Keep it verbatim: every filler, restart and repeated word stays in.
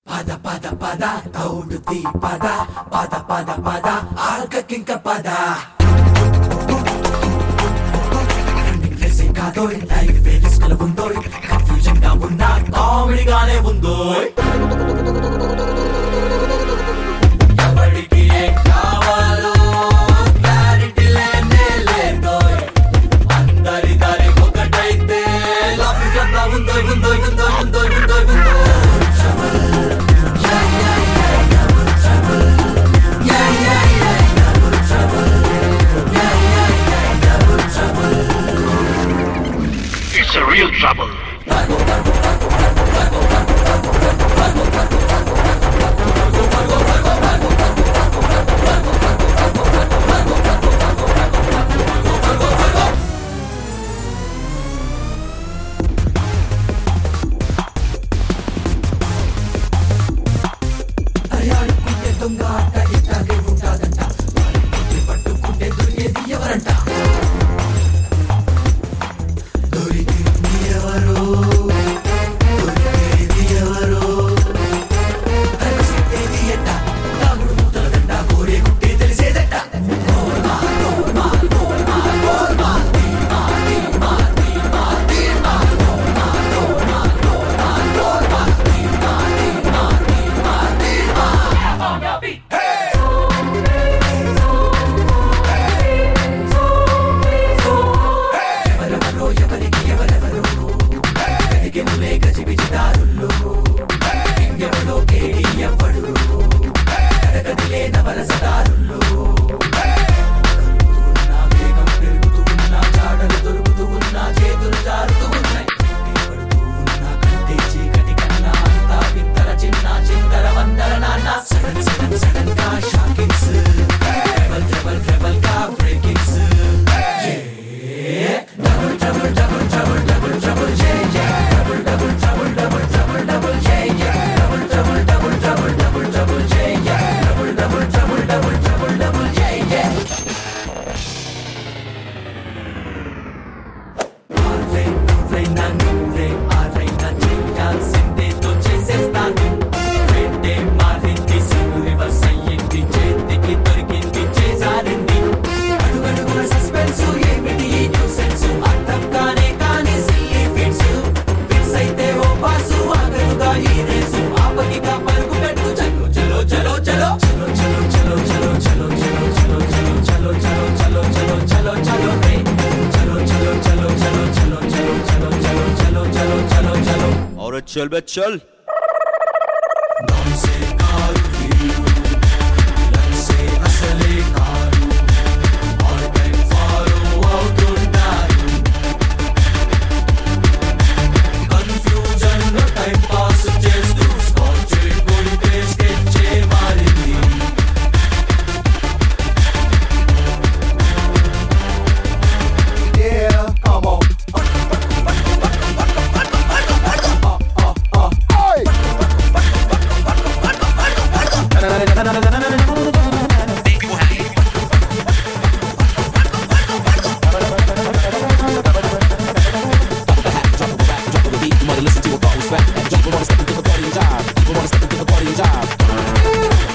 పద పద పద కౌడుతి పద పద పద పద ఆల్కకింక పద కాదోయ్ లైఫ్ రిస్క్ లో ఉందోయ్ కన్ఫ్యూజన్ గా ఉన్నా కామెడీగానే ఉందోయ్ ఎవరికి ఏం కావాలో క్లారిటీ లేనే లేదోయ్ అందరి దారి ఒకటైతే లవ్ కదా ఉందోయ్ ఉందోయ్ ఉందోయ్ ఉందోయ్ ఉందోయ్ ఉందోయ్ It's a real trouble. అయాడుకుంటే దొంగ ఆట ఇట్లాగే ఉంటాదంట పట్టుకుంటే దొరికేది ఎవరంట దొరికింది ఎవరో దొరికేది ఎవరో అరసిట్టేది ఎట్ట తాగుడు మూతల దండ కోరే గుట్టే తెలిసేదట్ట గోల్మా గోల్మా గోల్మా గోల్మా తీమా తీమా తీమా తీమా గోల్మా గోల్మా గోల్మా గోల్మా తీమా తీమా తీమా తీమా on your feet ఎవరెవరో ఎవరికి ఎవరెవరో వెతికెనులే గజిబిజిదారుల్లో ఇంకెవడో కేడి ఎవ్వడు కడకదిలే నవరసదారుల్లో కరుగుతున్నా వేగం పెరుగుతూ ఉన్నా జాడలు దొరుకుతూ ఉన్నా చేతులు జారుతూ ఉన్నాయి పడుతూ ఉన్నా కంటే చీకటి కన్నా అంతా విత్తర చిన్న చిందర వందర నాన్న సడన్ సడన్ సడన్ గా షాకింగ్స్ ట్రబల్ ట్రబల్ ట్రబల్ గా breakings double double double double double double yeah yeah double double double double double double yeah yeah double double double double double double yeah yeah double double double double double double yeah yeah ఆరే నువ్వే నా నువ్వే ఆరే నా చేయాల్సిందేదో చేసేస్తాను వెంటే మారింది Sinu reverse అయ్యింది చేతికి దొరికింది చేసారింది అడుగడుగున సస్పెన్స్ ఏమిటి ఈ న్యూసెన్స్ అర్థం కానే కాని సిల్లీ ఫిట్స్ ఫిక్స్ అయితే ఓ పాసు ఆగరుగా ఈ రేసు ఆపగిగా పరుగు పెట్టు చలో చలో చలో చలో చలో చలో చలో చలో చలో చలో చలో చలో చలో చలో చలో చలో రే చలో చలో చలో చలో చలో చలో చలో చలో చలో చలో చలో చలో और चल बे चल నోసే కారు వీరు లక్సే అసలే కారు ఆల్ టైం ఫాలో అవుతుంటారు కన్ఫ్యూజన్ లో టైం పాస్ చేస్తూ స్కాచ్ కొడితే స్కెచ్ మారింది Yeah, come on. Hey! Drop of the beat, you wanna listen to a boss rap. People wanna step into the party and job. People wanna step into the party and job.